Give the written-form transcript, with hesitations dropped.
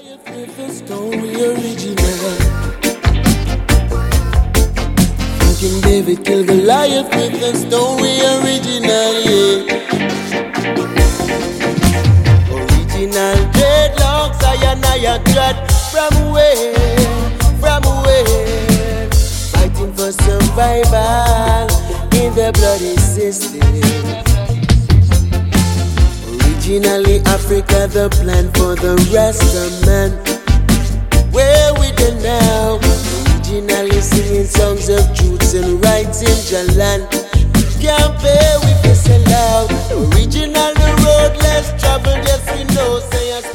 With the story original. King David killed Goliath with the story original, yeah. Original dreadlocks, I got from where? Fighting for survival in the bloody system. Originally Africa, the plan for the Rasta man. Where we done now? Originally singing songs of truths and rights in Jalan. Can't bear with this aloud. Original the road less traveled, yes we know. Say